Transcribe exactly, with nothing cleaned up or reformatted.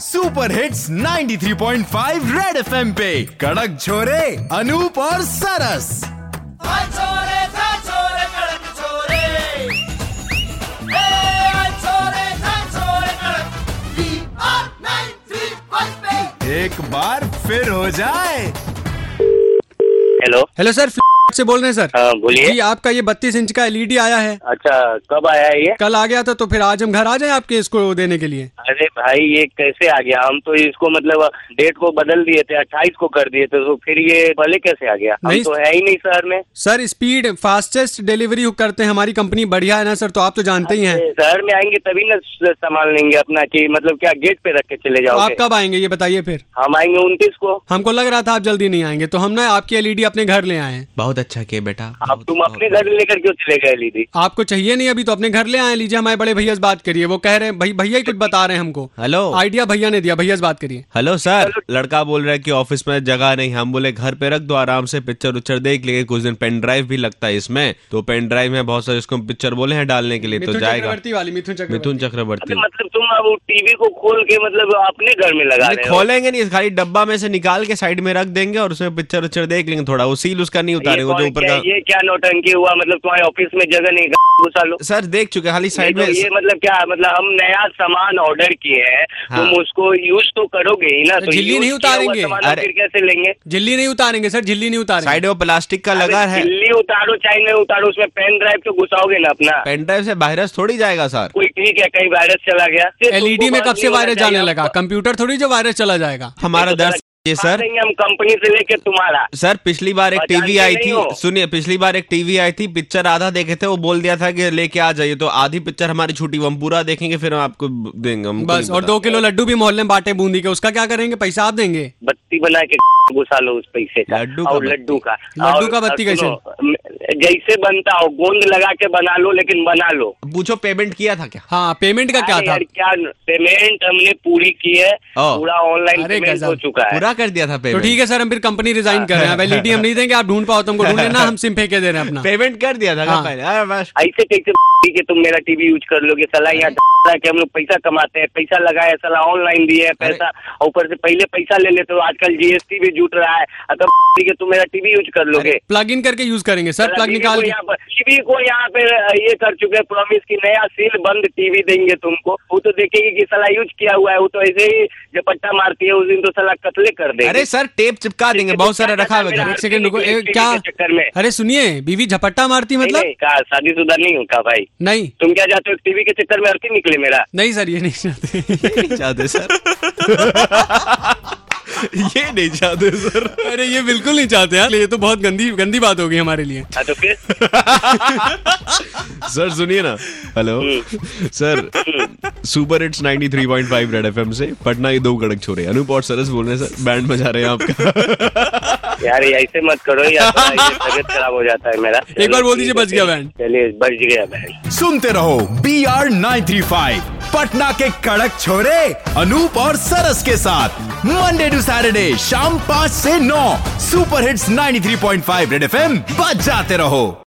Super hits ninety three point five red FM पे कड़क छोरे अनूप और सरस। एक बार फिर हो जाए। हेलो हेलो सर, से बोल रहे हैं सर। हाँ बोलिए जी, आपका ये बत्तीस इंच का एलईडी आया है। अच्छा, कब आया है ये? कल आ गया था, तो फिर आज हम घर आ जाएं आपके इसको देने के लिए। अरे भाई, ये कैसे आ गया? हम तो इसको मतलब डेट को बदल दिए थे, अट्ठाईस को कर दिए थे, तो फिर ये पहले कैसे आ गया? हम तो है ही नहीं शहर में। सर, स्पीड फास्टेस्ट डिलीवरी करते हैं, हमारी कंपनी बढ़िया है ना सर, तो आप तो जानते ही हैं। शहर में आएंगे तभी ना संभाल लेंगे अपना, कि मतलब क्या गेट पे रख के चले जाओगे? आप कब आएंगे ये बताइए फिर। हम आएंगे उनतीस को। हमको लग रहा था आप जल्दी नहीं आएंगे, तो हम ना आपकी एलईडी अपने घर ले आए हैं। बहुत अच्छा किया बेटा। अब तुम अपने घर लेकर क्यों चले गए लीदी? आपको चाहिए नहीं अभी, तो अपने घर ले आए। लीजिए, हमारे बड़े भैया से बात करिए, वो कह रहे हैं भाई भैया ही कुछ बता रहे हैं हमको। हेलो, आइडिया भैया ने दिया, भैया से बात करिए। हेलो सर, लड़का बोल रहा है कि ऑफिस में जगह नहीं। हम बोले घर पे रख दो, आराम से पिक्चर उच्चर देख लेंगे। कुछ दिन पेन ड्राइव भी लगता है इसमें, तो पेन ड्राइव में बहुत सारे इसको पिक्चर बोले हैं डालने के लिए, तो जाएगा। वाली मिथुन चक्रवर्ती मिथुन चक्रवर्ती। मतलब तुम अब टीवी को खोल के मतलब अपने घर में लगा रहे हो? खोलेंगे नहीं, खाली डब्बा में से निकाल के साइड में रख देंगे और उसमें पिक्चर उच्चर देख लेंगे। थोड़ा वो सील उसका नहीं उतारेंगे जो ऊपर का। ये क्या नौटंकी हुआ? मतलब तुम्हारे ऑफिस में जगह नहीं, घुसा लो। सर देख चुके, खाली साइड में। ये मतलब क्या? मतलब हम नया सामान ऑर्डर किए हैं, हाँ। तुम उसको यूज तो करोगे ही ना। तो झिल्ली नहीं उतारेंगे? अरे फिर कैसे लेंगे? झिल्ली नहीं उतारेंगे सर, झिल्ली नहीं उतारेंगे। साइड में प्लास्टिक का लगा है। झिल्ली उतारो चाहे नहीं उतारो, उसमें पेन ड्राइव तो घुसाओगे ना अपना। पेन ड्राइव से वायरस थोड़ी जाएगा सर। कोई ठीक है, कहीं वायरस चला गया? एलईडी में कब से वायरस जाने लगा? कंप्यूटर थोड़ी जो वायरस चला जाएगा। हमारा दर्द ये सर, हम कंपनी से लेके तुम्हारा। सर पिछली बार एक टीवी आई थी, सुनिए, पिछली बार एक टीवी आई थी, पिक्चर आधा देखे थे, वो बोल दिया था कि लेके आ जाइए, तो आधी पिक्चर हमारी छूटी, वो हम पूरा देखेंगे, फिर हम आपको देंगे। हम बस, और दो किलो लड्डू भी मोहल्ले में बांटे बूंदी के, उसका क्या करेंगे? पैसा आप देंगे? बत्ती बना के घुसा लो उस पैसे का। लड्डू और लड्डू का लड्डू का बत्ती कैसे? जैसे बनता हो गोंद लगा के बना लो, लेकिन बना लो। पूछो पेमेंट किया था क्या? हाँ, पेमेंट का क्या था? क्या पेमेंट हमने पूरी की है, पूरा ऑनलाइन पेमेंट हो चुका है, पूरा कर दिया था पेमेंट। तो ठीक है सर, हम फिर कंपनी रिजाइन कर रहे हैं। एलईडी हम नहीं देंगे, आप ढूंढ पाओ, तुमको ढूंढ लेना, हम सिम फेंके दे रहे हैं अपना। पेमेंट कर दिया था हाँ। पहले। अरे बस, ऐसे कैसे कि तुम मेरा टीवी यूज कर लोगे? सलाह यहाँ कि हम लोग पैसा कमाते हैं, पैसा लगाए, सलाह ऑनलाइन दिए है पैसा, ऊपर से पहले पैसा ले लेते हो। आजकल जीएसटी भी जुट रहा है, तो कि तुम मेरा टीवी यूज कर लोगे। प्लग इन करके यूज करेंगे सर, प्लग निकाल के। टीवी को यहाँ पे ये कर चुके हैं प्रॉमिस की नया सील बंद टीवी देंगे तुमको। वो तो देखेगी कि सलाह यूज किया हुआ है, वो तो ऐसे ही झपट्टा मारती है, उस दिन तो सलाह कतले कर देंगे। अरे सर, टेप चिपका देंगे, बहुत सारा रखा हुआ है। एक सेकंड रुको, क्या चक्कर में? अरे सुनिए, बीवी झपट्टा मारती मतलब? शादीशुदा नहीं हूँ का भाई? नहीं। तुम क्या चाहते हो, टीवी के चक्कर में अर्थी निकले मेरा? नहीं सर, ये नहीं चाहते। नहीं चाहते सर। ये नहीं चाहते सर। अरे ये बिल्कुल नहीं चाहते यार, ये तो बहुत गंदी गंदी बात होगी हमारे लिए। हाँ तो फिर सर सुनिए ना। Hello sir, super hits ninety three point five red FM से पटना के दो कड़क छोरे अनूप और सरस बोल रहे हैं सर। बैंड बजा रहे हैं आपका। यार ऐसे मत करो यार, तबीयत खराब हो जाता है मेरा। एक बार बोल दीजिए, बच गया बैंड। चलिए, बच गया बैंड। सुनते रहो B R nine three five, Patna के कड़क छोरे अनूप और सरस के साथ मंडे टू सैटरडे शाम पाँच से नौ। Super hits ninety three point five red FM बजाते रहो।